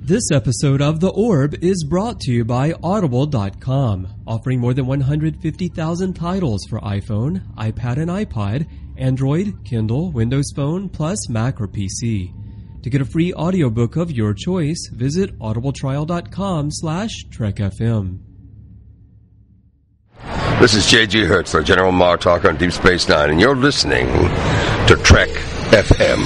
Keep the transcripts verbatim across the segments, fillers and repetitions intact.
This episode of The Orb is brought to you by Audible dot com, offering more than one hundred fifty thousand titles for iPhone, iPad and iPod, Android, Kindle, Windows Phone, plus Mac or P C. To get a free audiobook of your choice, visit audibletrial.com slash trekfm. This is J G Hertzler, General Martok on Deep Space Nine, and you're listening to Trek F M.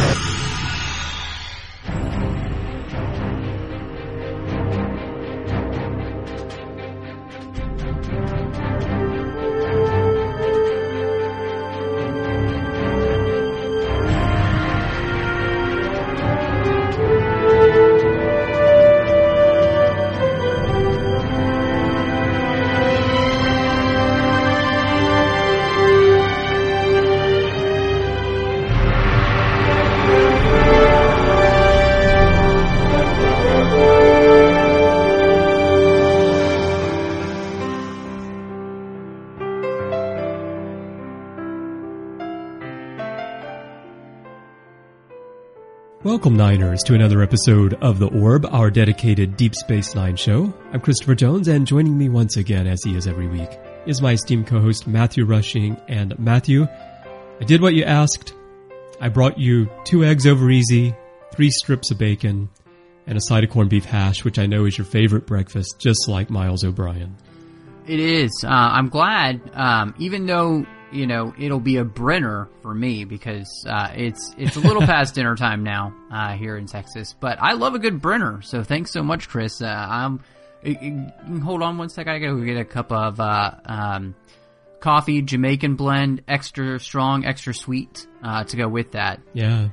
Welcome, Niners, to another episode of The Orb, our dedicated Deep Space Nine show. I'm Christopher Jones, and joining me once again, as he is every week, is my esteemed co-host Matthew Rushing. And Matthew, I did what you asked. I brought you two eggs over easy, three strips of bacon, and a side of corned beef hash, which I know is your favorite breakfast, just like Miles O'Brien. It is. Uh, I'm glad, um, even though, you know, it'll be a Brenner for me because uh, it's it's a little past dinner time now uh, here in Texas. But I love a good Brenner, so thanks so much, Chris. Uh, I'm, it, it, hold on one sec. I gotta go get a cup of uh, um, coffee, Jamaican blend, extra strong, extra sweet uh, to go with that. Yeah.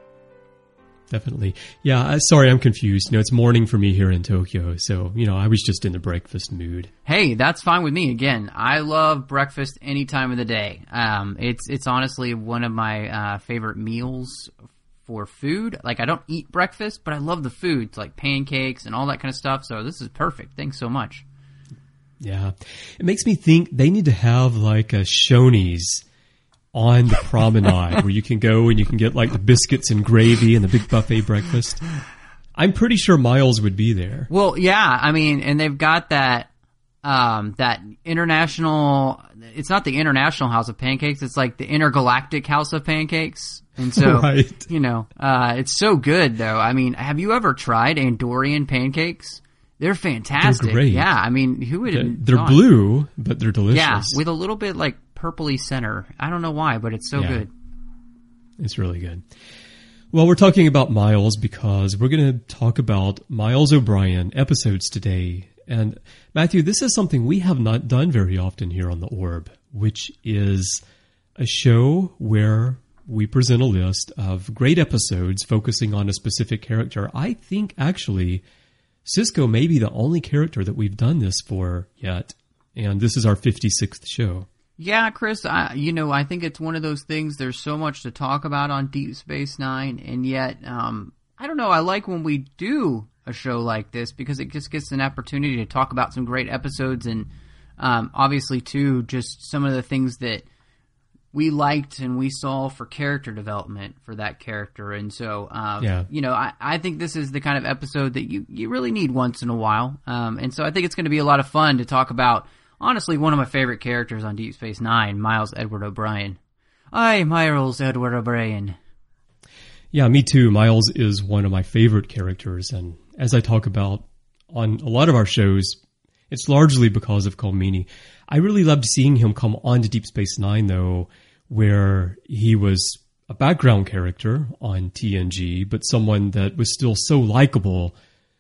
Definitely. Yeah, uh, sorry, I'm confused. You know, it's morning for me here in Tokyo, so, you know, I was just in the breakfast mood. Hey, that's fine with me. Again, I love breakfast any time of the day. Um, it's it's honestly one of my uh, favorite meals for food. Like, I don't eat breakfast, but I love the food, like pancakes and all that kind of stuff, so this is perfect. Thanks so much. Yeah. It makes me think they need to have, like, a Shoney's on the promenade where you can go and you can get like the biscuits and gravy and the big buffet breakfast. I'm pretty sure Miles would be there. Well, yeah, I mean, and they've got that um, that international, it's not the International House of Pancakes, it's like the Intergalactic House of Pancakes. And so, right. you know, uh, it's so good though. I mean, have you ever tried Andorian pancakes? They're fantastic. They're great. Yeah, I mean, who would have They're thought? blue, but they're delicious. Yeah, with a little bit like purpley center. I don't know why, but it's so yeah. good. It's really good. Well, we're talking about Miles because we're going to talk about Miles O'Brien episodes today. And Matthew, this is something we have not done very often here on The Orb, which is a show where we present a list of great episodes focusing on a specific character. I think actually Sisko may be the only character that we've done this for yet. And this is our fifty-sixth show. Yeah, Chris, I, you know, I think it's one of those things, there's so much to talk about on Deep Space Nine, and yet, um, I don't know, I like when we do a show like this, because it just gets an opportunity to talk about some great episodes, and um, obviously, too, just some of the things that we liked and we saw for character development for that character, and so, um, yeah. you know, I, I think this is the kind of episode that you, you really need once in a while, um, and so I think it's going to be a lot of fun to talk about honestly, one of my favorite characters on Deep Space Nine, Miles Edward O'Brien. Aye, Miles Edward O'Brien. Yeah, me too. Miles is one of my favorite characters, and as I talk about on a lot of our shows, it's largely because of Colmini. I really loved seeing him come on to Deep Space Nine, though, where he was a background character on T N G, but someone that was still so likable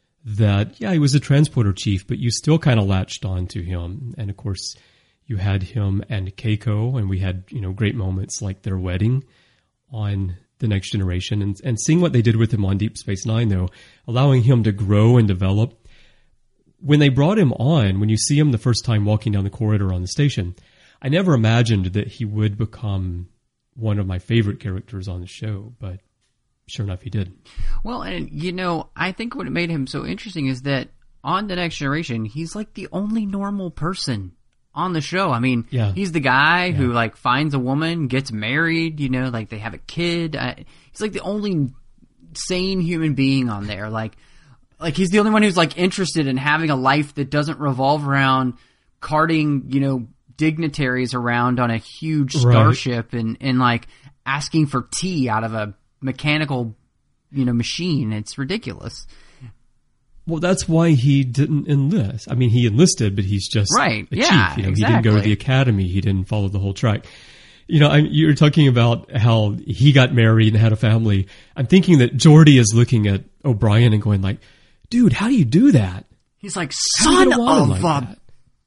that, yeah, he was a transporter chief, but you still kind of latched on to him. And of course, you had him and Keiko, and we had, you know, great moments like their wedding on The Next Generation. And, and seeing what they did with him on Deep Space Nine, though, allowing him to grow and develop. When they brought him on, when you see him the first time walking down the corridor on the station, I never imagined that he would become one of my favorite characters on the show, but sure enough, he did. Well, and, you know, I think what made him so interesting is that on The Next Generation, he's like the only normal person on the show. I mean, yeah. he's the guy yeah. who, like, finds a woman, gets married, you know, like, they have a kid. I, he's like the only sane human being on there. Like, like he's the only one who's like interested in having a life that doesn't revolve around carting, you know, dignitaries around on a huge starship right. and, and like asking for tea out of a mechanical, you know, machine. It's ridiculous. Well, that's why he didn't enlist. I mean, he enlisted, but he's just right. a yeah, chief. You know, exactly. He didn't go to the academy. He didn't follow the whole track. You know, I, you were talking about how he got married and had a family. I'm thinking that Geordi is looking at O'Brien and going like, dude, how do you do that? He's like, son of like a...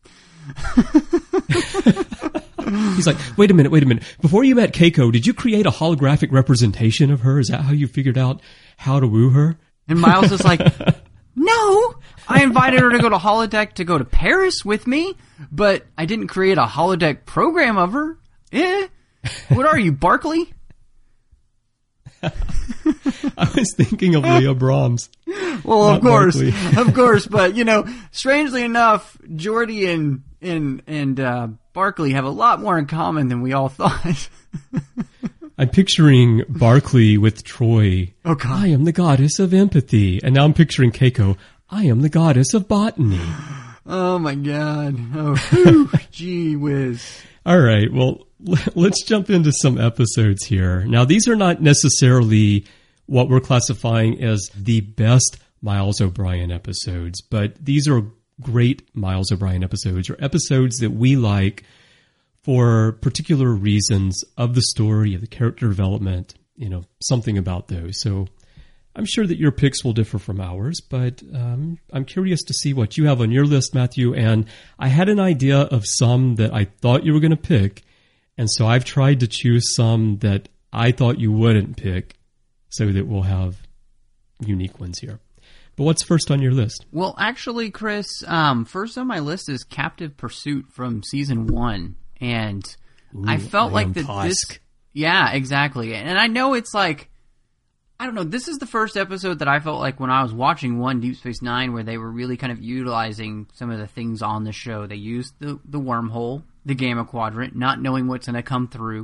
He's like, wait a minute, wait a minute. Before you met Keiko, did you create a holographic representation of her? Is that how you figured out how to woo her? And Miles is like, no, I invited her to go to holodeck to go to Paris with me, but I didn't create a holodeck program of her. Eh? What are you, Barkley? I was thinking of Leah Brahms. Well, of course, Barkley. of course, but you know, strangely enough, Geordi and and and uh, Barkley have a lot more in common than we all thought. I'm picturing Barkley with Troy. Oh God. I am the goddess of empathy, and now I'm picturing Keiko. I am the goddess of botany. Oh my God! Oh, whew, gee whiz! All right, well, let's jump into some episodes here. Now, these are not necessarily what we're classifying as the best Miles O'Brien episodes, but these are great Miles O'Brien episodes, or episodes that we like for particular reasons of the story, of the character development, you know, something about those. So I'm sure that your picks will differ from ours, but um, I'm curious to see what you have on your list, Matthew. And I had an idea of some that I thought you were going to pick, and so I've tried to choose some that I thought you wouldn't pick so that we'll have unique ones here. But what's first on your list? Well, actually, Chris, um, first on my list is Captive Pursuit from season one. And Ooh, I felt I like am that Tosk. this... Yeah, exactly. And I know it's like... I don't know, this is the first episode that I felt like when I was watching one, Deep Space Nine, where they were really kind of utilizing some of the things on the show. They used the, the wormhole, the Gamma Quadrant, not knowing what's going to come through.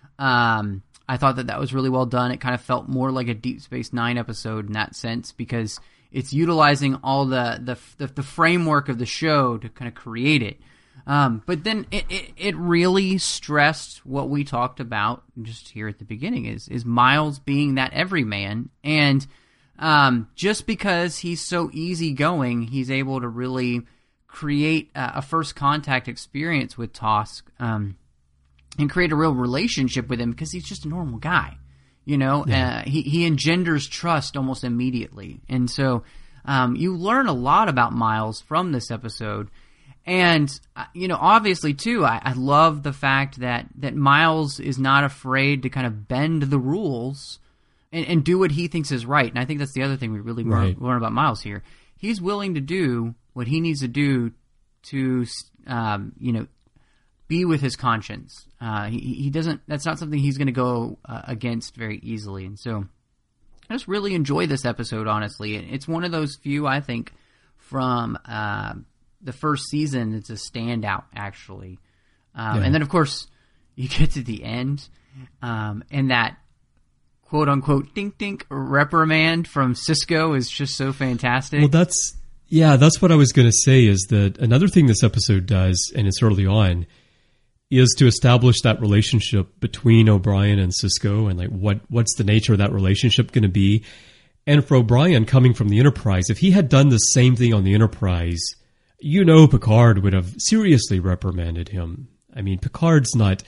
Um, I thought that that was really well done. It kind of felt more like a Deep Space Nine episode in that sense, because it's utilizing all the, the, the, the framework of the show to kind of create it. Um, but then it, it, it really stressed what we talked about just here at the beginning is, is Miles being that everyman. And, um, just because he's so easygoing, he's able to really create a, a first contact experience with Tosk, um, and create a real relationship with him because he's just a normal guy, you know, yeah. uh, he, he engenders trust almost immediately. And so, um, you learn a lot about Miles from this episode. And, you know, obviously, too, I, I love the fact that, that Miles is not afraid to kind of bend the rules and, and do what he thinks is right. And I think that's the other thing we really right. learn, learn about Miles here. He's willing to do what he needs to do to, um, you know, be with his conscience. Uh, he, he doesn't, that's not something he's going to go uh, against very easily. And so I just really enjoy this episode, honestly. It's one of those few, I think, from... Uh, the first season, it's a standout, actually. Um, yeah. And then, of course, you get to the end, um, and that quote-unquote dink-dink reprimand from Sisko is just so fantastic. Well, that's, yeah, that's what I was going to say, is that another thing this episode does, and it's early on, is to establish that relationship between O'Brien and Sisko, and like what what's the nature of that relationship going to be. And for O'Brien, coming from the Enterprise, if he had done the same thing on the Enterprise... You know, Picard would have seriously reprimanded him. I mean, Picard's not...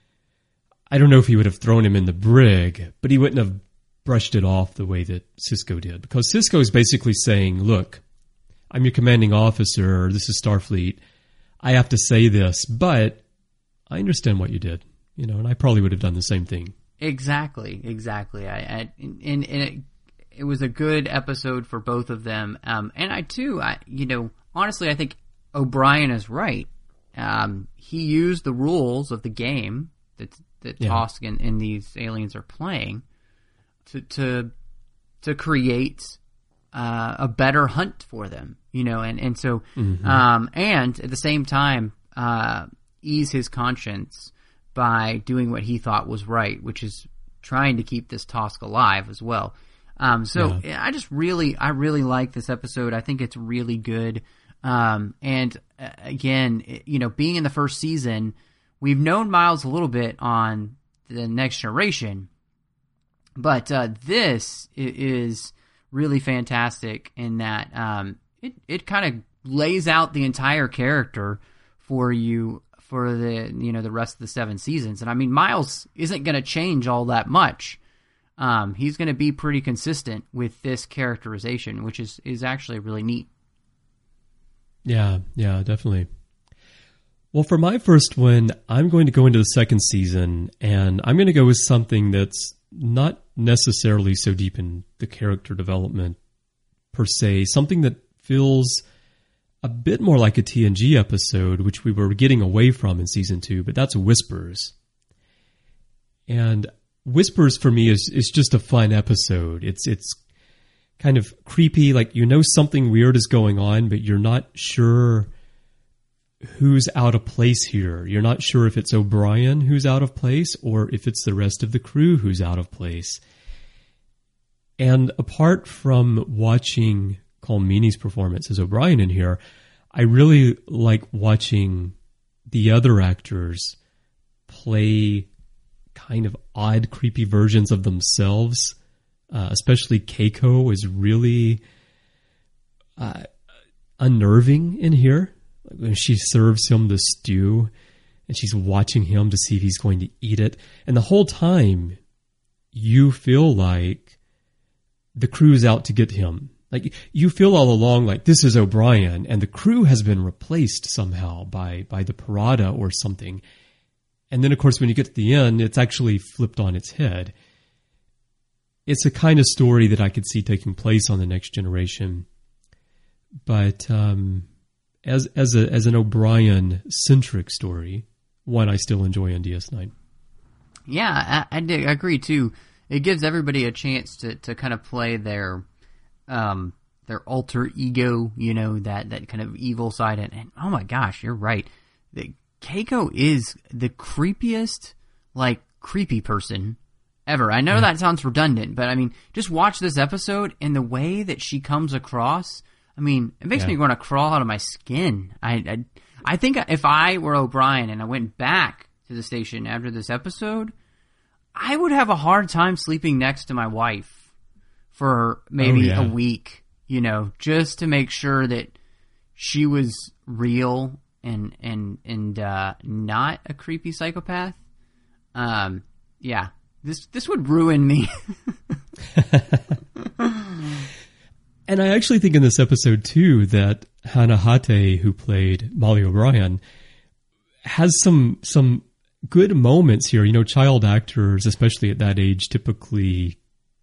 I don't know if he would have thrown him in the brig, but he wouldn't have brushed it off the way that Sisko did. Because Sisko is basically saying, look, I'm your commanding officer, this is Starfleet, I have to say this, but I understand what you did. You know, and I probably would have done the same thing. Exactly, exactly. I, I and, and it, it was a good episode for both of them. Um, and I, too, I you know... Honestly, I think O'Brien is right. Um, he used the rules of the game that that yeah. Tosk and, and these aliens are playing to to to create uh, a better hunt for them, you know, and and so mm-hmm. um, and at the same time uh, ease his conscience by doing what he thought was right, which is trying to keep this Tosk alive as well. Um, so Yeah. I just really, I really like this episode. I think it's really good. Um, and uh, again, it- you know, being in the first season, we've known Miles a little bit on the Next Generation, but uh, this i- is really fantastic in that um, it it kind of lays out the entire character for you for the you know the rest of the seven seasons. And I mean, Miles isn't going to change all that much. Um, he's going to be pretty consistent with this characterization, which is is actually really neat. Yeah, yeah, definitely. Well, for my first one, I'm going to go into the second season, and I'm going to go with something that's not necessarily so deep in the character development per se, something that feels a bit more like a T N G episode, which we were getting away from in season two, but that's Whispers. And Whispers for me is is just a fun episode. It's it's kind of creepy, like you know something weird is going on, but you're not sure who's out of place here. You're not sure if it's O'Brien who's out of place or if it's the rest of the crew who's out of place. And apart from watching Colmini's performance as O'Brien in here, I really like watching the other actors play kind of odd, creepy versions of themselves. Uh, especially Keiko is really uh, unnerving in here. When she serves him the stew and she's watching him to see if he's going to eat it. And the whole time you feel like the crew's out to get him. Like you feel all along like this is O'Brien and the crew has been replaced somehow by, by the Parada or something. And then of course when you get to the end, it's actually flipped on its head. It's a kind of story that I could see taking place on the Next Generation. But, um, As as a as an O'Brien centric story, one I still enjoy on D S nine. Yeah, I, I, dig, I agree too. It gives everybody a chance to, to kind of play their um their alter ego, you know, that, that kind of evil side. And, and oh my gosh, you're right. The, Keiko is the creepiest, like creepy person ever. I know yeah. that sounds redundant, but I mean, just watch this episode and the way that she comes across. I mean, it makes yeah. me want to crawl out of my skin. I, I, I think if I were O'Brien and I went back to the station after this episode, I would have a hard time sleeping next to my wife for maybe oh, yeah. a week, you know, just to make sure that she was real and and and uh, not a creepy psychopath. Um, yeah, this this would ruin me. And I actually think in this episode, too, that Hannah Hate, who played Molly O'Brien, has some some good moments here. You know, child actors, especially at that age, typically,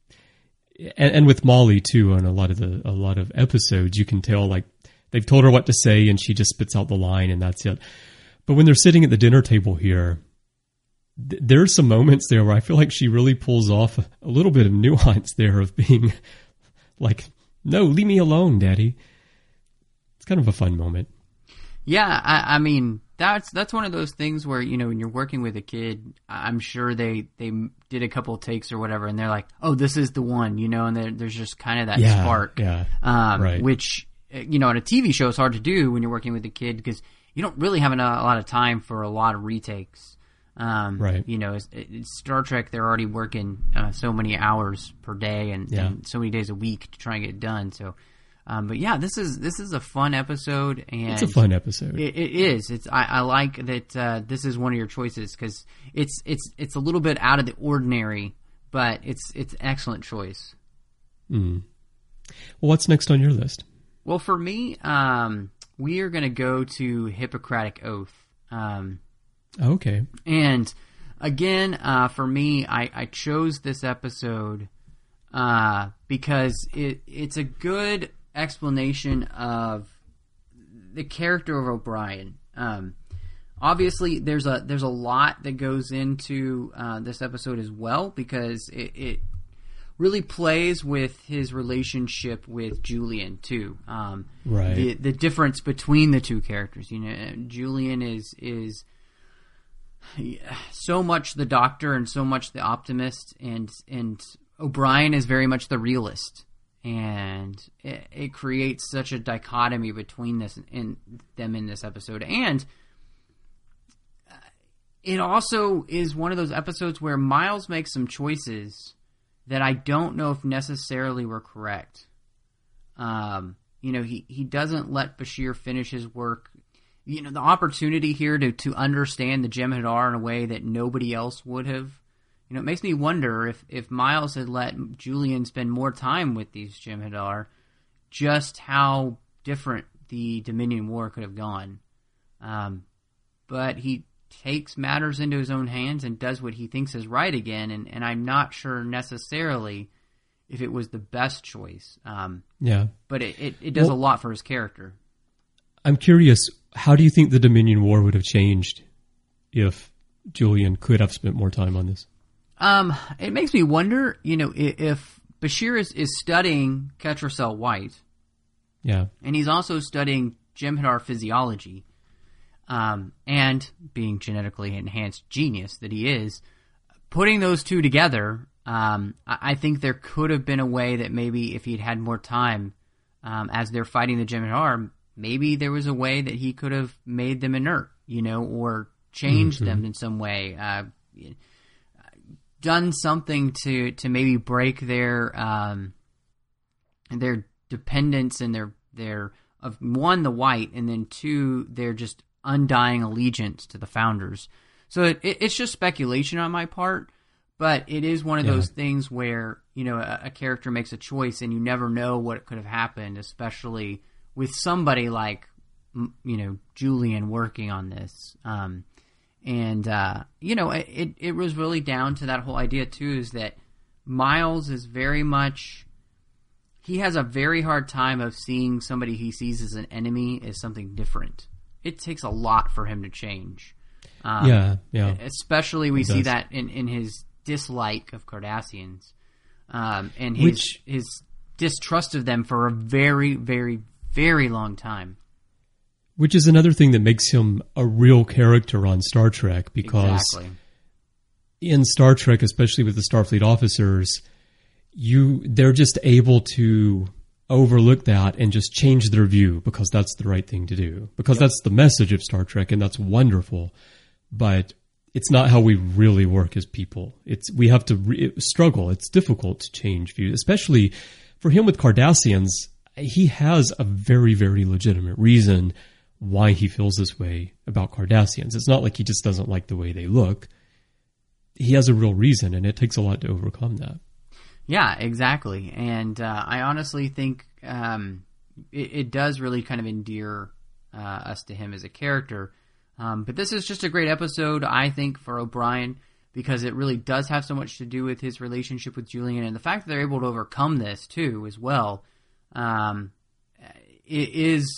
and, and with Molly, too, on a lot of the a lot of episodes, you can tell, like, they've told her what to say, and she just spits out the line, and that's it. But when they're sitting at the dinner table here, th- there's some moments there where I feel like she really pulls off a, a little bit of nuance there of being, like, no, leave me alone, Daddy. It's kind of a fun moment. Yeah, I, I mean, that's that's one of those things where, you know, when you're working with a kid, I'm sure they, they did a couple of takes or whatever, and they're like, oh, this is the one, you know, and there, there's just kind of that yeah, spark. Yeah, um, right. Which, you know, on a T V show, it's hard to do when you're working with a kid because you don't really have a lot of time for a lot of retakes. Um, right. You know, it's, it's Star Trek, they're already working uh, so many hours per day and, yeah. and so many days a week to try and get it done. So, um, but yeah, this is this is a fun episode, and it's a fun episode. It, it is. It's I, I like that uh, this is one of your choices because it's it's it's a little bit out of the ordinary, but it's it's an excellent choice. Mm. Well, what's next on your list? Well, for me, um, we are going to go to Hippocratic Oath. Um, Okay. And again, uh, for me, I, I chose this episode uh, because it it's a good explanation of the character of O'Brien. Um, obviously, there's a there's a lot that goes into uh, this episode as well because it, it really plays with his relationship with Julian too. Um, right. The the difference between the two characters. You know, Julian is is. so much the doctor and so much the optimist, and and O'Brien is very much the realist, and it, it creates such a dichotomy between this in them in this episode. And it also is one of those episodes where Miles makes some choices that I don't know if necessarily were correct. Um, you know, he, he doesn't let Bashir finish his work. You know, the opportunity here to, to understand the Jem'Hadar in a way that nobody else would have. You know, it makes me wonder if, if Miles had let Julian spend more time with these Jem'Hadar, just how different the Dominion War could have gone. Um, but he takes matters into his own hands and does what he thinks is right again, and, and I'm not sure necessarily if it was the best choice. Um, yeah. But it, it, it does well, a lot for his character. I'm curious, how do you think the Dominion War would have changed if Julian could have spent more time on this? Um, it makes me wonder, you know, if, if Bashir is, is studying Ketracel White, yeah, and he's also studying Jem'Hadar physiology, um, and being genetically enhanced genius that he is, putting those two together, um, I, I think there could have been a way that maybe if he'd had more time, um, as they're fighting the Jem'Hadar, maybe there was a way that he could have made them inert, you know, or changed mm-hmm. them in some way, uh, done something to, to maybe break their um, their dependence and their their of one, the White, and then two, their just undying allegiance to the Founders. So it, it, it's just speculation on my part, but it is one of yeah. those things where, you know, a, a character makes a choice and you never know what could have happened, especially with somebody like, you know, Julian working on this. Um, And, uh, you know, it, it was really down to that whole idea, too, is that Miles is very much, he has a very hard time of seeing somebody he sees as an enemy as something different. It takes a lot for him to change. Um, yeah, yeah. Especially we it see does. that in, in his dislike of Cardassians, um, and his, Which, his distrust of them for a very, very, very long time. Which is another thing that makes him a real character on Star Trek, because exactly. in Star Trek, especially with the Starfleet officers, you they're just able to overlook that and just change their view because that's the right thing to do. Because yep. that's the message of Star Trek, and that's wonderful. But it's not how we really work as people. It's we have to re- struggle. It's difficult to change views, especially for him with Cardassians. He has a very, very legitimate reason why he feels this way about Cardassians. It's not like he just doesn't like the way they look. He has a real reason, and it takes a lot to overcome that. Yeah, exactly. And uh, I honestly think um, it, it does really kind of endear uh, us to him as a character. Um, but this is just a great episode, I think, for O'Brien, because it really does have so much to do with his relationship with Julian, and the fact that they're able to overcome this, too, as well, um, it is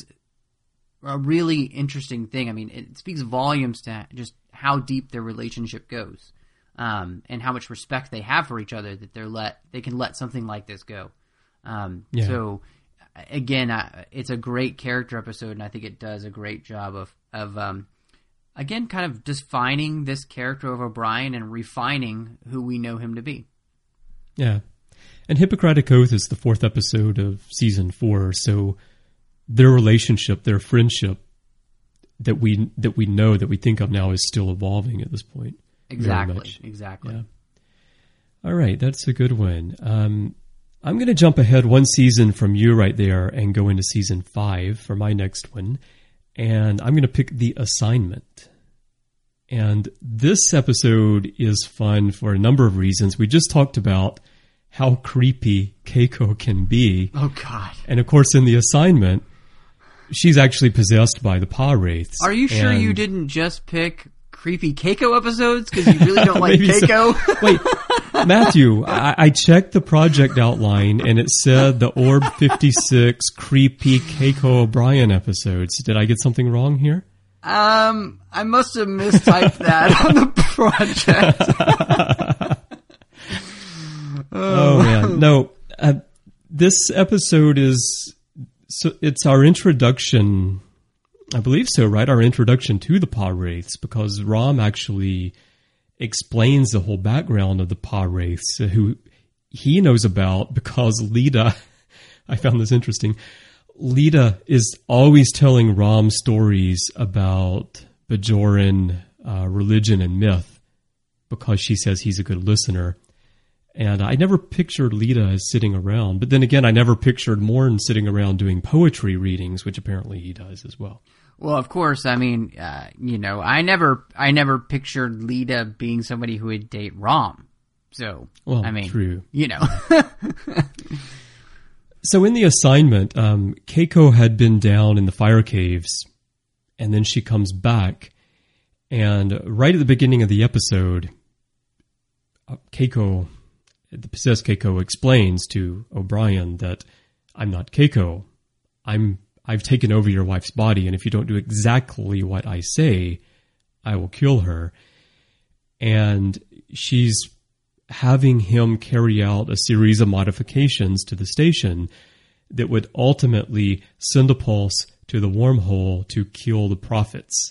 a really interesting thing. I mean, it speaks volumes to just how deep their relationship goes, um, and how much respect they have for each other that they're let they can let something like this go. Um, yeah. So, again, uh, it's a great character episode, and I think it does a great job of of um, again kind of defining this character of O'Brien and refining who we know him to be. Yeah, and Hippocratic Oath is the fourth episode of season four, so their relationship, their friendship that we that we know, that we think of now, is still evolving at this point. Exactly, exactly. Yeah. All right, that's a good one. Um, I'm going to jump ahead one season from you right there and go into season five for my next one. And I'm going to pick The Assignment. And this episode is fun for a number of reasons. We just talked about how creepy Keiko can be. Oh, God. And, of course, in The Assignment, she's actually possessed by the Pa-wraiths. Are you sure you didn't just pick creepy Keiko episodes because you really don't like Keiko? So. Wait, Matthew, I, I checked the project outline and it said the Orb fifty-six creepy Keiko O'Brien episodes. Did I get something wrong here? Um, I must have mistyped that on the project. Oh, man. No, uh, this episode is, so it's our introduction, I believe so, right? Our introduction to the Pa-wraiths, because Rom actually explains the whole background of the Pa-wraiths, who he knows about because Lita, I found this interesting, Lita is always telling Rom stories about Bajoran uh, religion and myth because she says he's a good listener. And I never pictured Lita as sitting around. But then again, I never pictured Morn sitting around doing poetry readings, which apparently he does as well. Well, of course, I mean, uh, you know, I never I never pictured Lita being somebody who would date Rom. So, well, I mean, true. You know. So in the assignment, um, Keiko had been down in the fire caves, and then she comes back. And right at the beginning of the episode, uh, Keiko... the possessed Keiko explains to O'Brien that I'm not Keiko. I'm, I've taken over your wife's body, and if you don't do exactly what I say, I will kill her. And she's having him carry out a series of modifications to the station that would ultimately send a pulse to the wormhole to kill the prophets.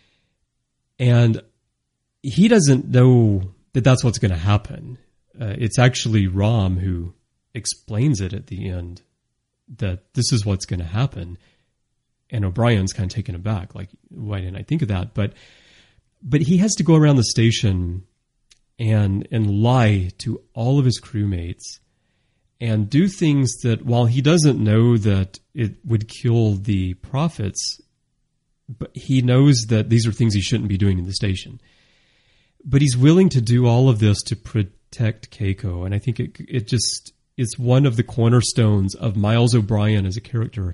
And he doesn't know that that's what's going to happen. Uh, it's actually Rom who explains it at the end, that this is what's going to happen. And O'Brien's kind of taken aback, like, why didn't I think of that? But but he has to go around the station and and lie to all of his crewmates and do things that, while he doesn't know that it would kill the prophets, but he knows that these are things he shouldn't be doing in the station. But he's willing to do all of this to protect Keiko, and I think it it just it's one of the cornerstones of Miles O'Brien as a character,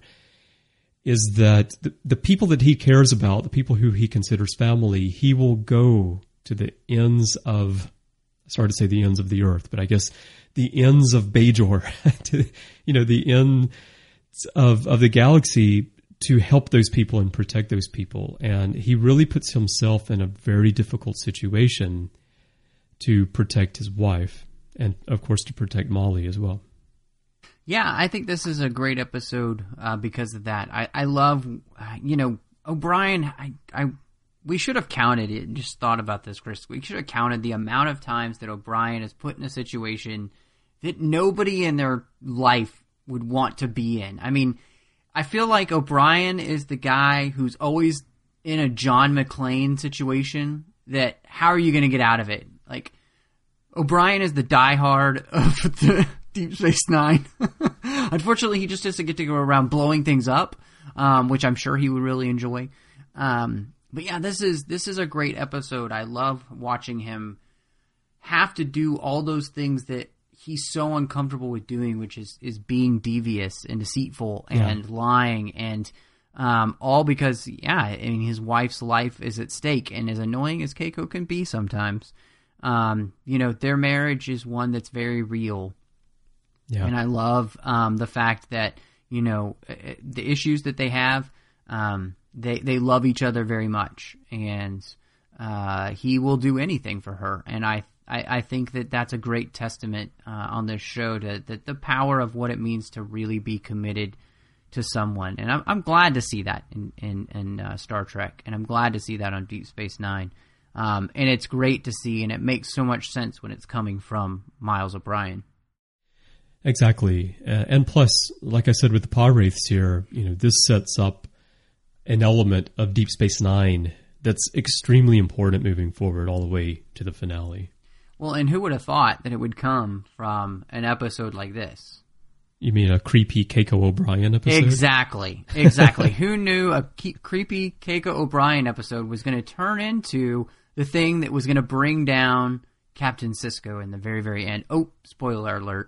is that the, the people that he cares about, the people who he considers family, he will go to the ends of, sorry to say the ends of the earth, but I guess the ends of Bajor, to, you know, the ends of of the galaxy, to help those people and protect those people. And he really puts himself in a very difficult situation to protect his wife, and of course to protect Molly as well. Yeah, I think this is a great episode uh, because of that. I, I love, uh, you know, O'Brien, I, I, we should have counted it, just thought about this, Chris. We should have counted the amount of times that O'Brien is put in a situation that nobody in their life would want to be in. I mean, I feel like O'Brien is the guy who's always in a John McClane situation that, how are you going to get out of it? Like, O'Brien is the diehard of the Deep Space Nine. Unfortunately, he just doesn't get to go around blowing things up, um, which I'm sure he would really enjoy. Um, but yeah, this is this is a great episode. I love watching him have to do all those things that he's so uncomfortable with doing, which is, is being devious and deceitful and yeah. lying, and um, all because, yeah, I mean, his wife's life is at stake, and as annoying as Keiko can be sometimes, um, you know, their marriage is one that's very real. Yeah. And I love um, the fact that, you know, the issues that they have, um, they, they love each other very much, and uh, he will do anything for her, and I I, I think that that's a great testament uh, on this show to, to the power of what it means to really be committed to someone. And I'm, I'm glad to see that in, in, in uh, Star Trek, and I'm glad to see that on Deep Space Nine. Um, and it's great to see, and it makes so much sense when it's coming from Miles O'Brien. Exactly. Uh, and plus, like I said with the pod wraiths here, you know, this sets up an element of Deep Space Nine that's extremely important moving forward all the way to the finale. Well, and who would have thought that it would come from an episode like this? You mean a creepy Keiko O'Brien episode? Exactly. Exactly. Who knew a ke- creepy Keiko O'Brien episode was going to turn into the thing that was going to bring down Captain Sisko in the very, very end? Oh, spoiler alert.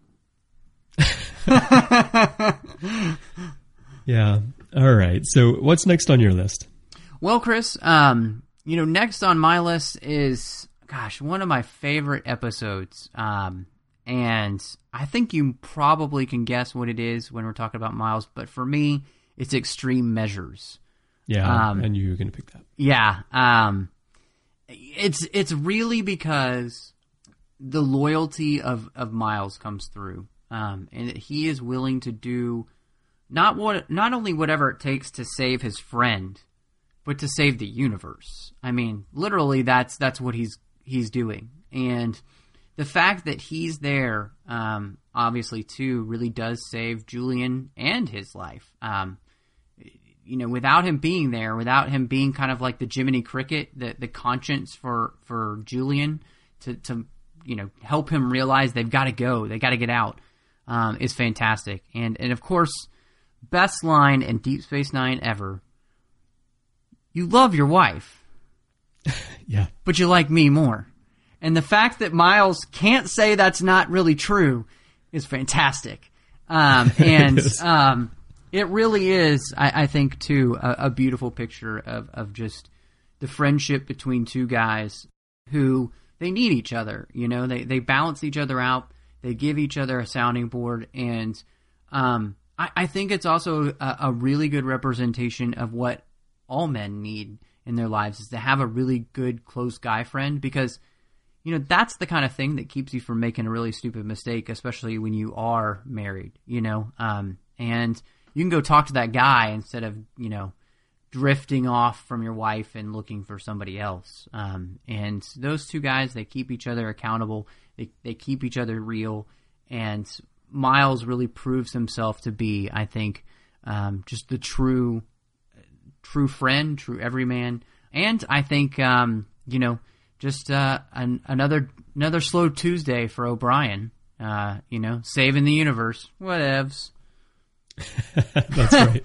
Yeah. All right. So what's next on your list? Well, Chris, um, you know, next on my list is... Gosh, one of my favorite episodes, um, and I think you probably can guess what it is when we're talking about Miles, but for me, it's Extreme Measures. Yeah, um, and you're going to pick that. Yeah, um, it's it's really because the loyalty of, of Miles comes through, um, and that he is willing to do not what not only whatever it takes to save his friend, but to save the universe. I mean, literally, that's that's what he's he's doing. And the fact that he's there, um, obviously too, really does save Julian and his life. Um, you know, without him being there, without him being kind of like the Jiminy Cricket, the the conscience for for Julian to to you know help him realize they've got to go, they got to get out, um, is fantastic. And and of course, best line in Deep Space Nine ever. You love your wife. Yeah. But you like me more. And the fact that Miles can't say that's not really true is fantastic. Um, and it, um, it really is, I, I think, too, a, a beautiful picture of, of just the friendship between two guys who, they need each other. You know, they, they balance each other out. They give each other a sounding board. And um, I, I think it's also a, a really good representation of what all men need in their lives, is to have a really good close guy friend, because you know that's the kind of thing that keeps you from making a really stupid mistake, especially when you are married, you know um and you can go talk to that guy instead of you know drifting off from your wife and looking for somebody else. Um and those two guys, they keep each other accountable, they they keep each other real, and Miles really proves himself to be, I think, um just the true true friend, true everyman. And I think, um, you know, just uh, an, another another slow Tuesday for O'Brien, uh, you know, saving the universe. Whatevs. That's right.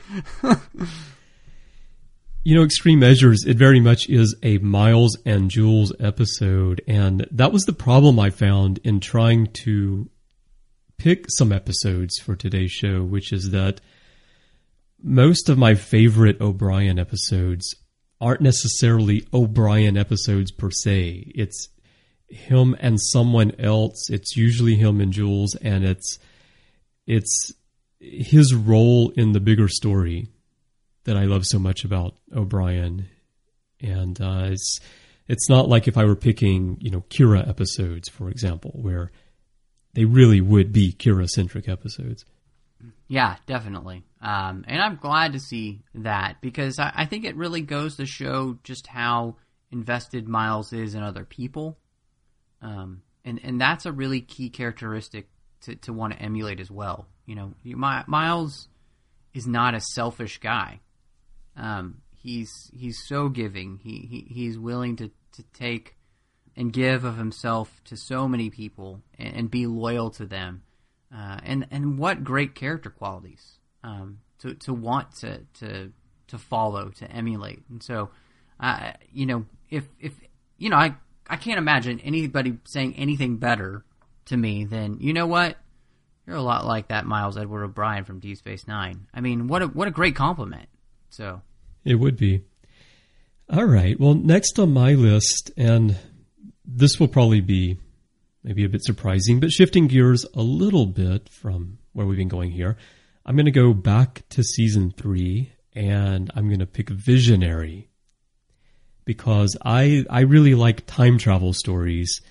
You know, Extreme Measures, it very much is a Miles and Jules episode. And that was the problem I found in trying to pick some episodes for today's show, which is that most of my favorite O'Brien episodes aren't necessarily O'Brien episodes per se. It's him and someone else. It's usually him and Jules, and it's it's his role in the bigger story that I love so much about O'Brien. And uh, it's it's not like if I were picking, you know, Kira episodes, for example, where they really would be Kira-centric episodes. Yeah, definitely. Um, and I'm glad to see that, because I, I think it really goes to show just how invested Miles is in other people. Um, and, and that's a really key characteristic to, to want to emulate as well. You know, you, My, Miles is not a selfish guy. Um, he's he's so giving. He, he he's willing to, to take and give of himself to so many people and, and be loyal to them. Uh, and and what great character qualities um, to to want to to to follow, to emulate. And so, uh, you know, if if you know, I I can't imagine anybody saying anything better to me than, you know what, you're a lot like that Miles Edward O'Brien from Deep Space Nine. I mean, what a what a great compliment. So it would be. All right. Well, next on my list, and this will probably be maybe a bit surprising, but shifting gears a little bit from where we've been going here, I'm going to go back to season three, and I'm going to pick Visionary, because I I really like time travel stories.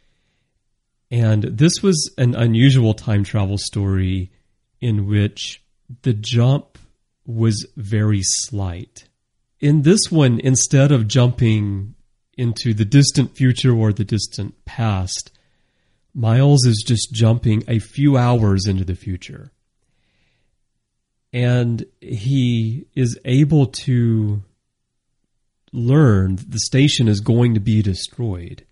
And this was an unusual time travel story in which the jump was very slight. In this one, instead of jumping into the distant future or the distant past, Miles is just jumping a few hours into the future. And he is able to learn that the station is going to be destroyed.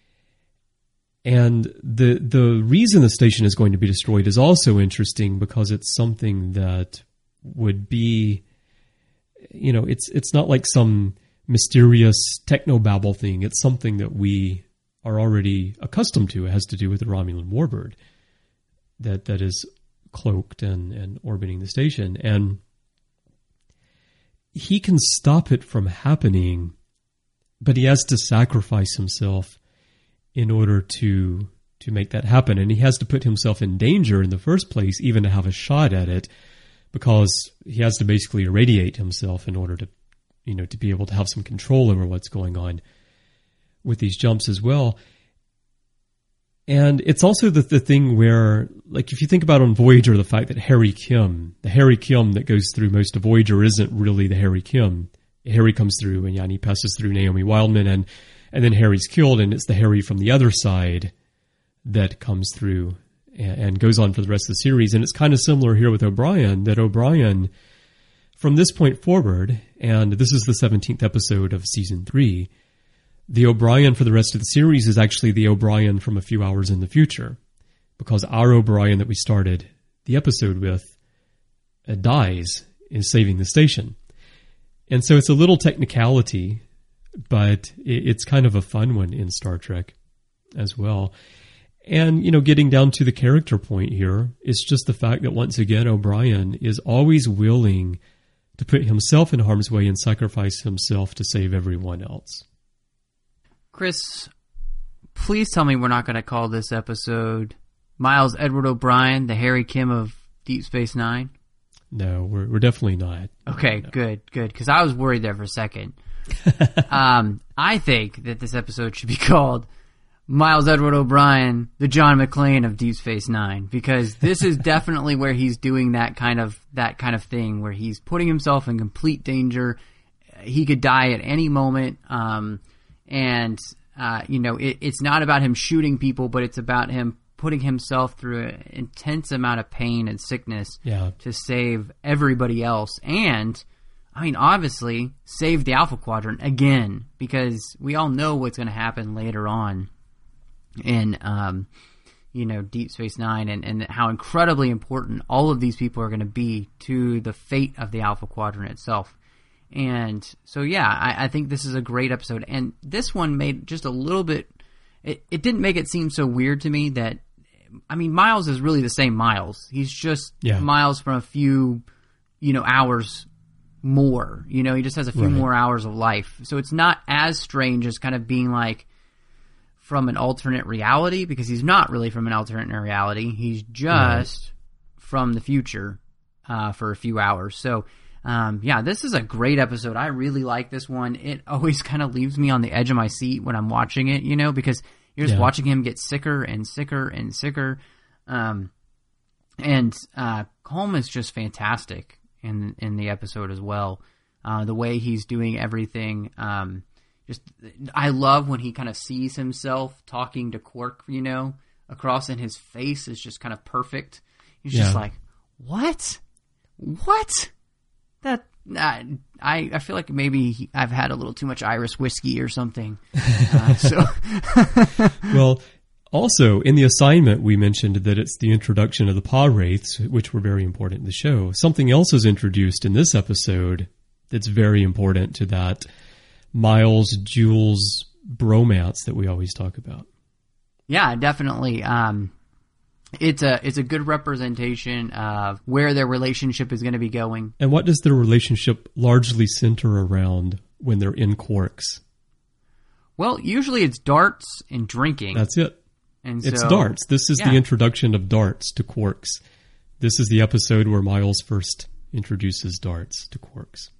And the the reason the station is going to be destroyed is also interesting, because it's something that would be, you know, it's it's not like some mysterious technobabble thing. It's something that we are already accustomed to. It has to do with the Romulan warbird that that is cloaked and, and orbiting the station. And he can stop it from happening, but he has to sacrifice himself in order to to make that happen. And he has to put himself in danger in the first place, even to have a shot at it, because he has to basically irradiate himself in order to, you know, to be able to have some control over what's going on with these jumps as well. And it's also the, the thing where, like, if you think about on Voyager, the fact that Harry Kim, the Harry Kim that goes through most of Voyager isn't really the Harry Kim. Harry comes through and Yanni passes through Naomi Wildman, and, and then Harry's killed, and it's the Harry from the other side that comes through and, and goes on for the rest of the series. And it's kind of similar here with O'Brien, that O'Brien, from this point forward, and this is the seventeenth episode of season three, the O'Brien for the rest of the series is actually the O'Brien from a few hours in the future, because our O'Brien that we started the episode with uh, dies in saving the station. And so it's a little technicality, but it, it's kind of a fun one in Star Trek as well. And, you know, getting down to the character point here, it's just the fact that once again, O'Brien is always willing to put himself in harm's way and sacrifice himself to save everyone else. Chris, please tell me we're not going to call this episode Miles Edward O'Brien, the Harry Kim of Deep Space Nine? No, we're we're definitely not. Okay, no. good, good, because I was worried there for a second. um, I think that this episode should be called Miles Edward O'Brien, the John McClane of Deep Space Nine, because this is definitely where he's doing that kind of that kind of thing, where he's putting himself in complete danger. He could die at any moment, um, and uh, you know, it, it's not about him shooting people, but it's about him putting himself through an intense amount of pain and sickness yeah. to save everybody else, and I mean, obviously, save the Alpha Quadrant again, because we all know what's going to happen later on in, um, you know, Deep Space Nine, and, and how incredibly important all of these people are going to be to the fate of the Alpha Quadrant itself. And so, yeah, I, I think this is a great episode. And this one made just a little bit, it, it didn't make it seem so weird to me that, I mean, Miles is really the same Miles. He's just yeah. Miles from a few, you know, hours more. You know, he just has a few right. more hours of life. So it's not as strange as kind of being like from an alternate reality, because he's not really from an alternate reality. He's just right. from the future uh, for a few hours. So, um, yeah, this is a great episode. I really like this one. It always kind of leaves me on the edge of my seat when I'm watching it, you know, because you're just yeah. watching him get sicker and sicker and sicker. Um, and uh, Colm is just fantastic in in the episode as well. Uh, the way he's doing everything. Um, just I love when he kind of sees himself talking to Quark, you know, across, and his face is just kind of perfect. He's yeah. just like, what? What? That uh, I I feel like maybe he, I've had a little too much Irish whiskey or something. Uh, so well, also in the assignment we mentioned that it's the introduction of the pod wraiths, which were very important in the show. Something else is introduced in this episode that's very important to that Miles Jules bromance that we always talk about. Yeah, definitely. Um, it's a it's a good representation of where their relationship is going to be going. And what does their relationship largely center around when they're in Quarks? Well, usually it's darts and drinking. That's it. And it's so, darts. This is yeah. the introduction of darts to Quarks. This is the episode where Miles first introduces darts to Quarks.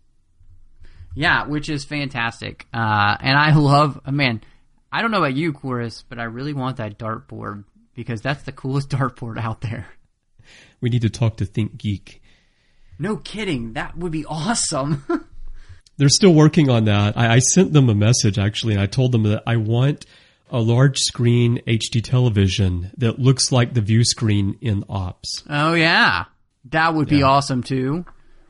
Yeah, which is fantastic. Uh, and I love, man, I don't know about you, Chorus, but I really want that dartboard, because that's the coolest dartboard out there. We need to talk to Think Geek. No kidding. That would be awesome. They're still working on that. I, I sent them a message, actually, and I told them that I want a large screen H D television that looks like the view screen in Ops. Oh, yeah. That would be yeah. awesome, too.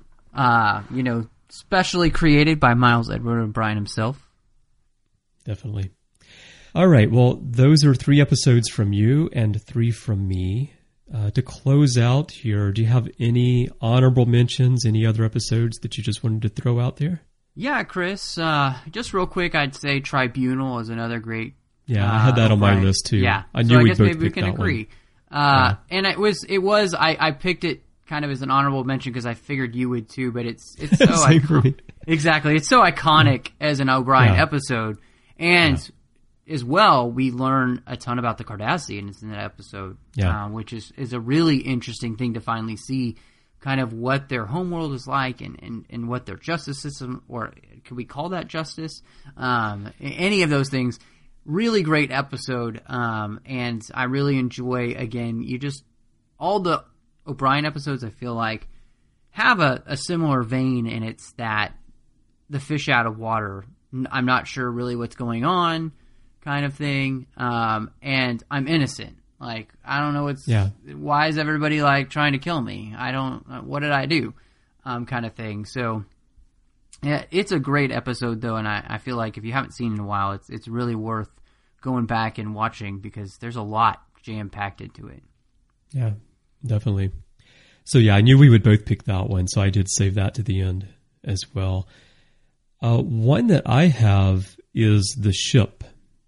Uh, you know, specially created by Miles Edward O'Brien himself. Definitely. All right. Well, those are three episodes from you and three from me. Uh, to close out here, do you have any honorable mentions, any other episodes that you just wanted to throw out there? Yeah, Chris. Uh, just real quick, I'd say Tribunal is another great. Yeah, uh, I had that on my O'Brien. list too. Yeah, I so knew I we'd guess both maybe we pick can that agree. one. Uh, yeah. And it was, it was. I, I picked it kind of as an honorable mention because I figured you would too. But it's, it's so Same for me. Exactly. It's so iconic yeah. as an O'Brien yeah. episode, and. Yeah. As well, we learn a ton about the Cardassians in that episode, yeah. uh, which is, is a really interesting thing to finally see, kind of what their homeworld is like, and, and, and what their justice system, or could we call that justice? Um, any of those things. Really great episode, um, and I really enjoy, again, you just, all the O'Brien episodes, I feel like, have a, a similar vein, and it's that the fish out of water. I'm not sure really what's going on, kind of thing, um, and I'm innocent. Like, I don't know what's, Yeah. why is everybody like trying to kill me? I don't, uh, what did I do? Um, kind of thing. So, yeah, it's a great episode though, and I, I feel like if you haven't seen it in a while, it's it's really worth going back and watching because there's a lot jam-packed into it. Yeah, definitely. So yeah, I knew we would both pick that one, so I did save that to the end as well. Uh, one that I have is The Ship.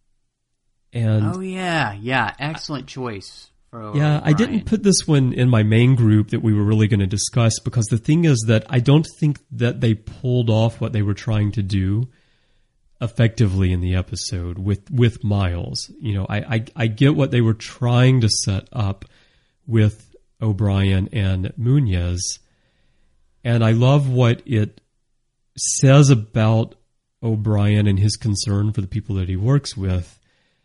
And oh yeah, yeah, excellent choice. For yeah, I Brian. didn't put this one in my main group that we were really going to discuss because the thing is that I don't think that they pulled off what they were trying to do effectively in the episode with, with Miles. You know, I, I, I get what they were trying to set up with O'Brien and Muñez, and I love what it says about O'Brien and his concern for the people that he works with,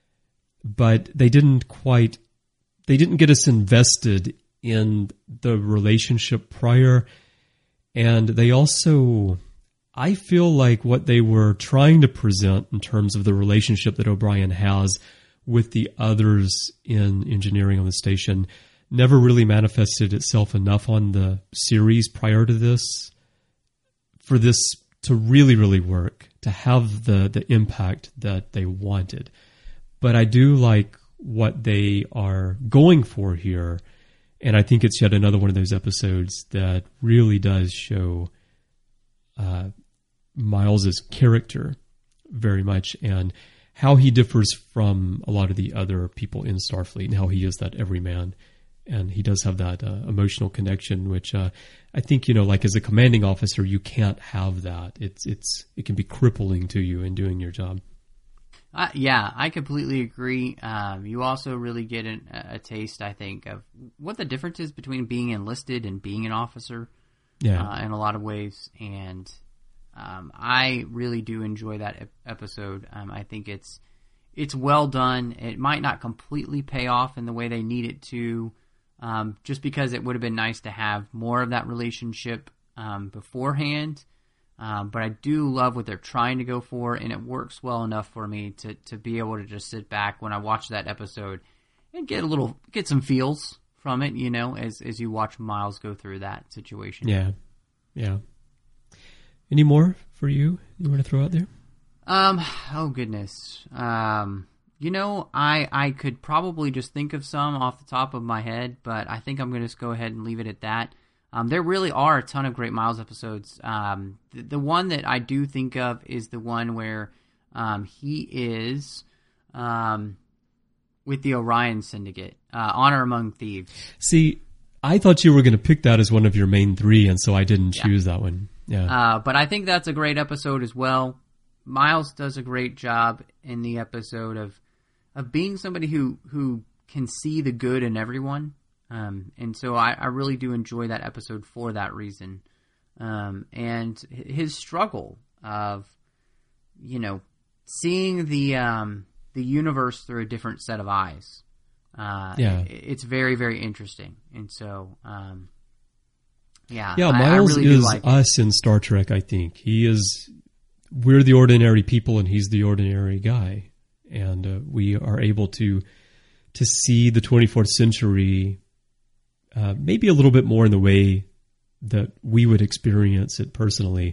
but they didn't quite, they didn't get us invested in the relationship prior, and they also, I feel like what they were trying to present in terms of the relationship that O'Brien has with the others in engineering on the station never really manifested itself enough on the series prior to this for this to really, really work, to have the, the impact that they wanted. But I do like what they are going for here, and I think it's yet another one of those episodes that really does show uh, Miles's character very much and how he differs from a lot of the other people in Starfleet and how he is that everyman. And he does have that uh, emotional connection, which uh, I think, you know, like as a commanding officer, you can't have that. It's it's it can be crippling to you in doing your job. Uh, yeah, I completely agree. Um, you also really get an, a taste, I think, of what the difference is between being enlisted and being an officer. Yeah, uh, in a lot of ways, and um, I really do enjoy that ep- episode. Um, I think it's it's well done. It might not completely pay off in the way they need it to. Um, just because it would have been nice to have more of that relationship um, beforehand. Um, but I do love what they're trying to go for, and it works well enough for me to, to be able to just sit back when I watch that episode and get a little, get some feels from it, you know, as, as you watch Miles go through that situation. Yeah. Yeah. Any more for you you want to throw out there? Um, oh goodness. Um, You know, I, I could probably just think of some off the top of my head, but I think I'm going to just go ahead and leave it at that. Um, there really are a ton of great Miles episodes. Um, the, the one that I do think of is the one where um, he is um, with the Orion Syndicate, uh, Honor Among Thieves. See, I thought you were going to pick that as one of your main three, and so I didn't Yeah. choose that one. Yeah, Uh, but I think that's a great episode as well. Miles does a great job in the episode of of being somebody who, who can see the good in everyone. Um, and so I, I really do enjoy that episode for that reason. Um, and his struggle of, you know, seeing the um, the universe through a different set of eyes. Uh, Yeah. it, it's very, very interesting. And so, um, yeah. yeah. I, Miles I really do is like it. us in Star Trek. I think he is. We're the ordinary people, and he's the ordinary guy, and uh, we are able to to see the twenty-fourth century uh, maybe a little bit more in the way that we would experience it personally,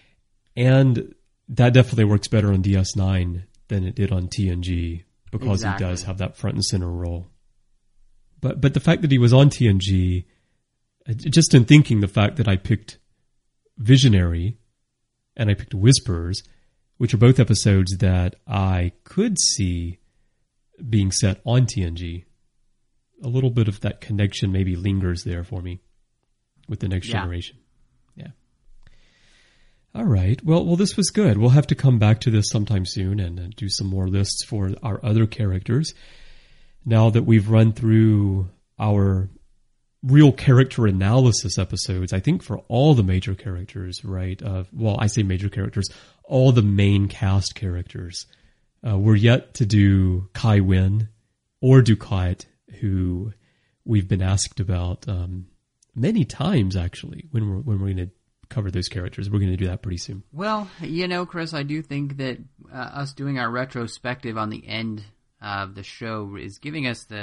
and that definitely works better on D S nine than it did on T N G because Exactly. he does have that front and center role. But but the fact that he was on T N G, uh, just in thinking the fact that I picked Visionary and I picked Whispers, which are both episodes that I could see being set on T N G. A little bit of that connection maybe lingers there for me with the Next Yeah. Generation. Yeah. All right. Well, well, this was good. We'll have to come back to this sometime soon and uh, do some more lists for our other characters. Now that we've run through our real character analysis episodes, I think for all the major characters, right? Uh, well, I say major characters, all the main cast characters. Uh, we're yet to do Kai Wynn or Dukat, who we've been asked about um, many times, actually, when we're when we're going to cover those characters. We're going to do that pretty soon. Well, you know, Chris, I do think that uh, us doing our retrospective on the end of the show is giving us the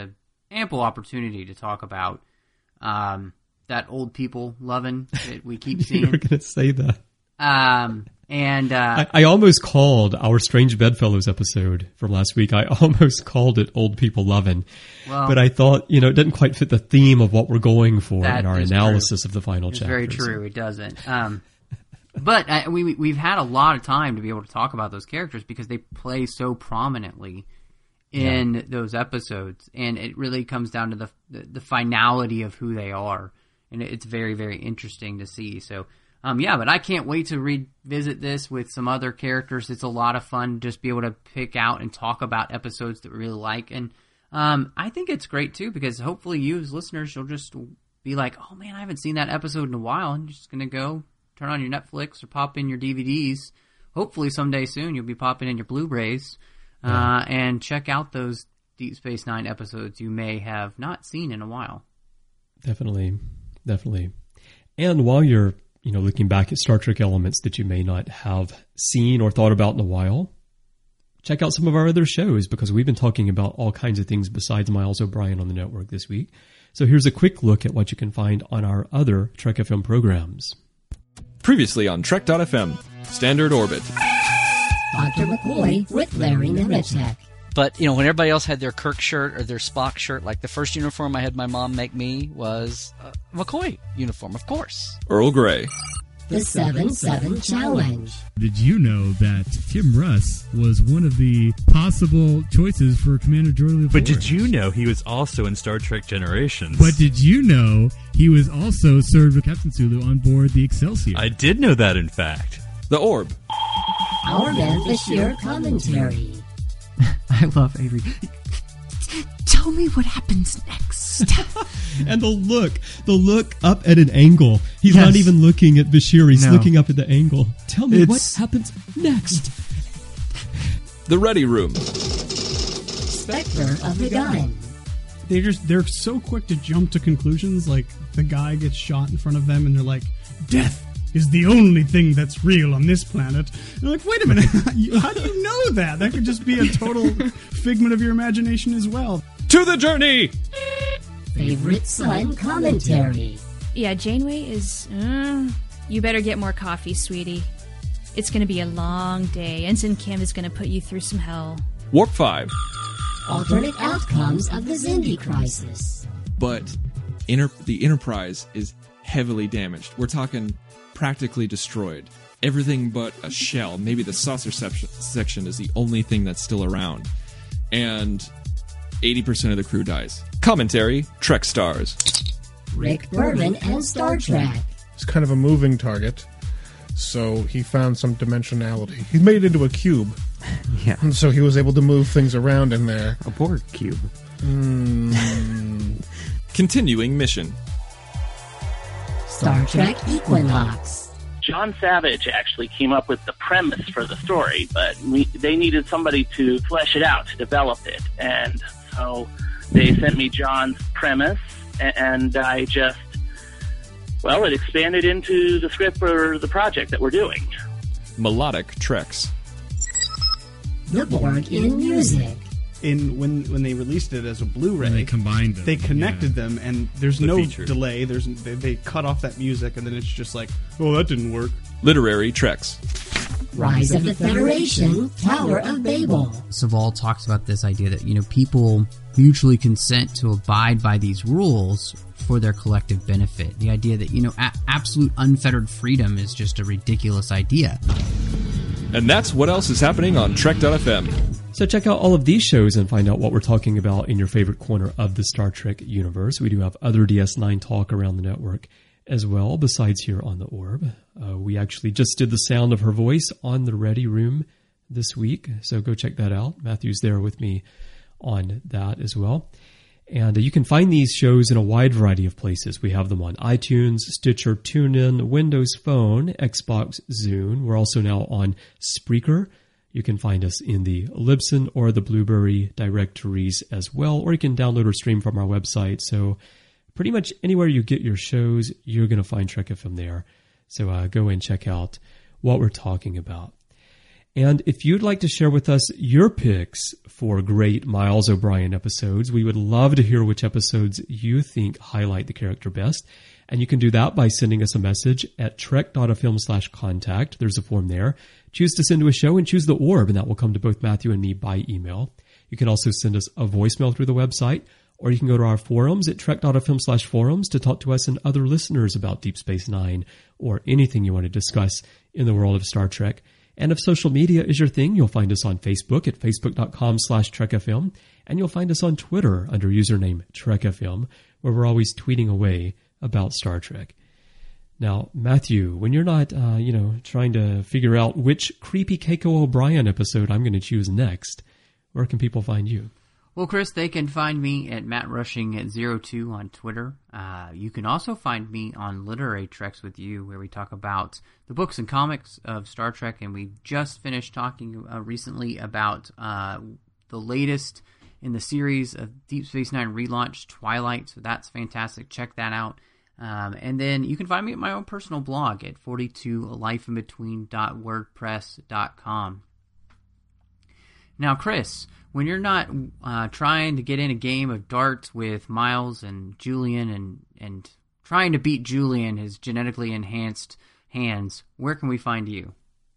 ample opportunity to talk about um, that old people loving that we keep seeing. You were going to say that. Um, and uh, I, I almost called our Strange Bedfellows episode from last week. I almost called it Old People Lovin'. Well, but I thought, you know, it didn't quite fit the theme of what we're going for That in our is analysis true. of the final it's chapter. very true. It doesn't. Um, but uh, we, we've had a lot of time to be able to talk about those characters because they play so prominently in yeah. those episodes. And it really comes down to the, the, the finality of who they are. And it's very, very interesting to see. So, Um, yeah, but I can't wait to revisit this with some other characters. It's a lot of fun to just be able to pick out and talk about episodes that we really like. And um, I think it's great, too, because hopefully you as listeners, you'll just be like, oh, man, I haven't seen that episode in a while. And you're just going to go turn on your Netflix or pop in your D V Ds. Hopefully someday soon you'll be popping in your Blu-rays uh, yeah. and check out those Deep Space Nine episodes you may have not seen in a while. Definitely. Definitely. And while you're you know, looking back at Star Trek elements that you may not have seen or thought about in a while, check out some of our other shows because we've been talking about all kinds of things besides Miles O'Brien on the network this week. So here's a quick look at what you can find on our other Trek F M programs. Previously on Trek dot F M, Standard Orbit. Doctor McCoy with Larry Nemeczek. But, you know, when everybody else had their Kirk shirt or their Spock shirt, like the first uniform I had my mom make me was a McCoy uniform, of course. Earl Grey. The seven seven Challenge. Did you know that Tim Russ was one of the possible choices for Commander Geordi LaForge? But did you know he was also in Star Trek Generations? But did you know he was also served with Captain Sulu on board the Excelsior? I did know that, in fact. The Orb. Our Man Bashir commentary. I love Avery. Tell me what happens next. And the look, the look up at an angle. He's yes. not even looking at Bashir. He's no. looking up at the angle. Tell me it's... what happens next. The Ready Room. Spectre of the Gun. They just they're so quick to jump to conclusions. Like the guy gets shot in front of them, and they're like, "Death is the only thing that's real on this planet." And they're like, wait a minute, how do you know that? That could just be a total figment of your imagination as well. To the journey! Favorite Son commentary. Yeah, Janeway is... Uh, you better get more coffee, sweetie. It's going to be a long day. Ensign Kim is going to put you through some hell. Warp five. Alternate outcomes of the Xindi crisis. But inter- the Enterprise is heavily damaged. We're talking... practically destroyed. Everything but a shell. Maybe the saucer section is the only thing that's still around. And eighty percent of the crew dies. Commentary, Trek Stars. Rick Berman and Star Trek. It's kind of a moving target, so he found some dimensionality. He made it into a cube. Yeah. And so he was able to move things around in there. A Borg cube. Mm. Continuing mission. Star Trek Equinox. John Savage actually came up with the premise for the story, but we, they needed somebody to flesh it out, to develop it. And so they sent me John's premise, and I just, well, it expanded into the script for the project that we're doing. Melodic Treks. The Borg in music. In when when they released it as a Blu-ray, when they combined them. They connected yeah. them, and there's the no feature. delay. There's they, they cut off that music, and then it's just like, oh, that didn't work. Literary Treks. Rise of the Federation, Tower of Babel. Saval talks about this idea that, you know, people mutually consent to abide by these rules for their collective benefit. The idea that, you know, a- absolute unfettered freedom is just a ridiculous idea. And that's what else is happening on Trek dot F M. So check out all of these shows and find out what we're talking about in your favorite corner of the Star Trek universe. We do have other D S nine talk around the network as well, besides here on the Orb. Uh, we actually just did the sound of her voice on the Ready Room this week, so go check that out. Matthew's there with me on that as well. And uh, you can find these shows in a wide variety of places. We have them on iTunes, Stitcher, TuneIn, Windows Phone, Xbox, Zune. We're also now on Spreaker. You can find us in the Libsyn or the Blueberry directories as well, or you can download or stream from our website. So pretty much anywhere you get your shows, you're going to find Trek F M there. So uh, go and check out what we're talking about. And if you'd like to share with us your picks for great Miles O'Brien episodes, we would love to hear which episodes you think highlight the character best. And you can do that by sending us a message at trek.fm slash contact. There's a form there. Choose to send to a show and choose the orb, and that will come to both Matthew and me by email. You can also send us a voicemail through the website, or you can go to our forums at trek.fm slash forums to talk to us and other listeners about Deep Space Nine or anything you want to discuss in the world of Star Trek. And if social media is your thing, you'll find us on Facebook at facebook.com slash trekfm, and you'll find us on Twitter under username trekfm, where we're always tweeting away about Star Trek. Now, Matthew, when you're not, uh, you know, trying to figure out which creepy Keiko O'Brien episode I'm going to choose next, where can people find you? Well, Chris, they can find me at Matt Rushing at zero two on Twitter. Uh, you can also find me on Literary Treks with You, where we talk about the books and comics of Star Trek, and we just finished talking uh, recently about uh, the latest in the series of Deep Space Nine relaunch, Twilight, so that's fantastic. Check that out. Um, and then you can find me at my own personal blog at forty-two life in between dot wordpress dot com. Now, Chris, when you're not uh, trying to get in a game of darts with Miles and Julian and, and trying to beat Julian, his genetically enhanced hands, where can we find you?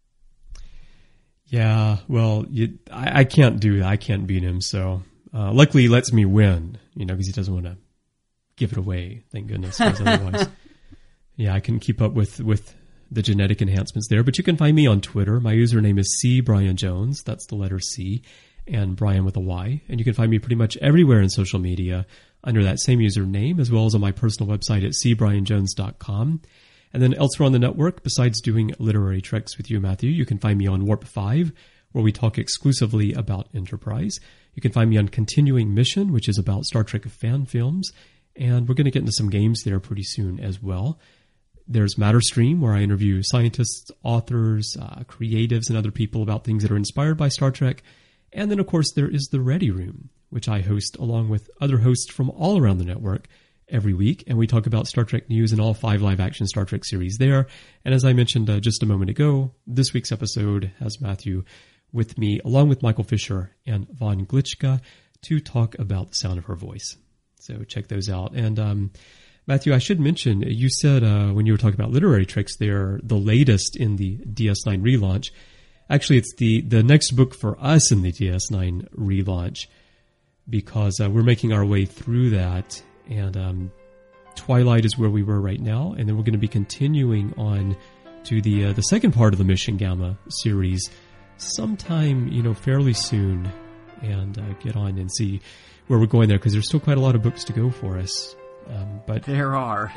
Yeah, well, you, I, I can't do that. I can't beat him, so uh, luckily he lets me win, you know, because he doesn't want to give it away, thank goodness, because otherwise, yeah, I can keep up with, with the genetic enhancements there. But you can find me on Twitter. My username is C Brian Jones. That's the letter C, and Brian with a Y. And you can find me pretty much everywhere in social media under that same username, as well as on my personal website at c brian jones dot com. And then elsewhere on the network, besides doing Literary Treks with you, Matthew, you can find me on Warp five, where we talk exclusively about Enterprise. You can find me on Continuing Mission, which is about Star Trek fan films. And we're going to get into some games there pretty soon as well. There's Matterstream, where I interview scientists, authors, uh, creatives, and other people about things that are inspired by Star Trek. And then, of course, there is the Ready Room, which I host along with other hosts from all around the network every week. And we talk about Star Trek news and all five live-action Star Trek series there. And as I mentioned uh, just a moment ago, this week's episode has Matthew with me, along with Michael Fisher and Von Glitchka, to talk about the sound of her voice. So check those out. And um, Matthew, I should mention, you said uh, when you were talking about Literary Treks, they're the latest in the D S nine relaunch. Actually, it's the, the next book for us in the D S nine relaunch, because uh, we're making our way through that. And um, Twilight is where we were right now. And then we're going to be continuing on to the uh, the second part of the Mission Gamma series sometime, you know, fairly soon, and uh, get on and see where we're going there, because there's still quite a lot of books to go for us. Um, but there are.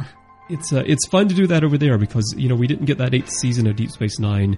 it's uh, it's fun to do that over there, because, you know, we didn't get that eighth season of Deep Space Nine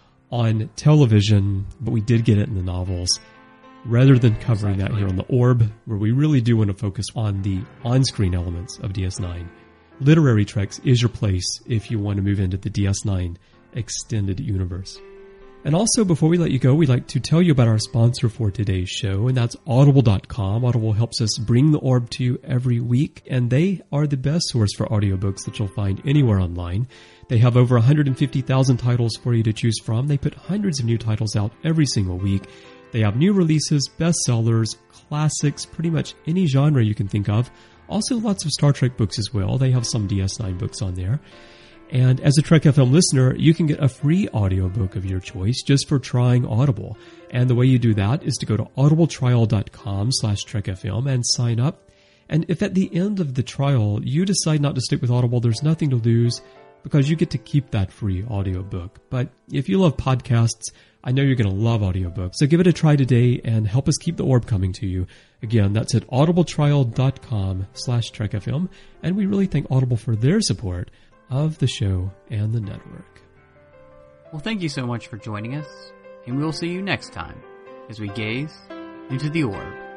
on television, but we did get it in the novels. Rather than covering exactly. that here on the Orb, where we really do want to focus on the on-screen elements of D S nine, Literary Treks is your place if you want to move into the D S nine extended universe. And also, before we let you go, we'd like to tell you about our sponsor for today's show, and that's audible dot com. Audible helps us bring the Orb to you every week, and they are the best source for audiobooks that you'll find anywhere online. They have over one hundred fifty thousand titles for you to choose from. They put hundreds of new titles out every single week. They have new releases, bestsellers, classics, pretty much any genre you can think of. Also, lots of Star Trek books as well. They have some D S nine books on there. And as a Trek F M listener, you can get a free audiobook of your choice just for trying Audible. And the way you do that is to go to audibletrial.com slash trekfm and sign up. And if at the end of the trial you decide not to stick with Audible, there's nothing to lose, because you get to keep that free audiobook. But if you love podcasts, I know you're going to love audiobooks. So give it a try today and help us keep the Orb coming to you. Again, that's at audibletrial.com slash trekfm. And we really thank Audible for their support of the show and the network. Well, thank you so much for joining us, and we'll see you next time as we gaze into the Orb.